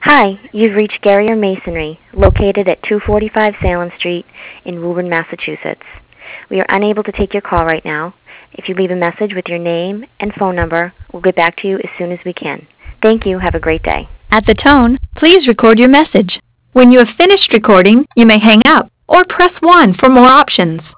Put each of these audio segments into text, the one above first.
Hi, you've reached Garrier Masonry, located at 245 Salem Street in Woburn, Massachusetts. We are unable to take your call right now. If you leave a message with your name and phone number, we'll get back to you as soon as we can. Thank you. Have a great day. At the tone, please record your message. When you have finished recording, you may hang up or press 1 for more options.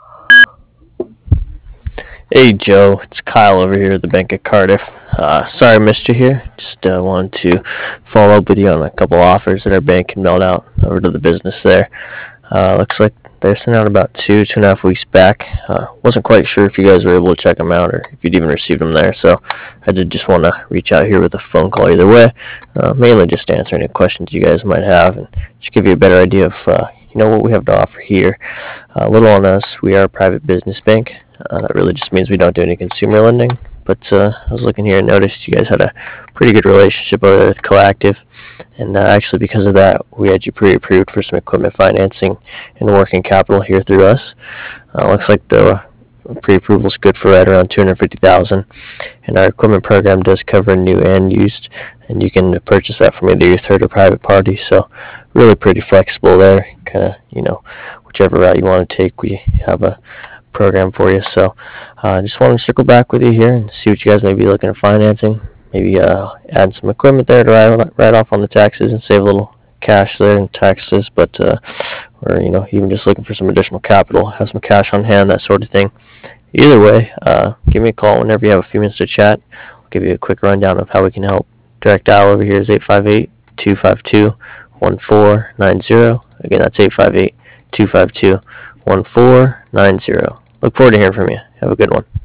Hey Joe, it's Kyle over here at the Bank of Cardiff. Sorry I missed you here. Just wanted to follow up with you on a couple offers that our bank can mail out over to the business there. Looks like they're sent out about 2.5 weeks back. Wasn't quite sure if you guys were able to check them out or if you'd even received them there, so I did just want to reach out here with a phone call either way. Mainly just to answer any questions you guys might have and just give you a better idea of what we have to offer here. A little on us, we are a private business bank. That really just means we don't do any consumer lending. But I was looking here and noticed you guys had a pretty good relationship over there with Coactive. And actually because of that, we had you pre-approved for some equipment financing and working capital here through us. Looks like the pre-approval is good for right around $250,000. And our equipment program does cover new and used. And you can purchase that from either your third or private party. So really pretty flexible there. Kind of, whichever route you want to take, we have a program for you. So just want to circle back with you here and see what you guys may be looking at financing. Maybe add some equipment there to write off on the taxes and save a little cash there in taxes. But or even just looking for some additional capital, have some cash on hand, that sort of thing. Either way, give me a call whenever you have a few minutes to chat. I'll give you a quick rundown of how we can help. Direct dial over here is 858-252-1490. Again, that's 858-252-1490. Look forward to hearing from you. Have a good one.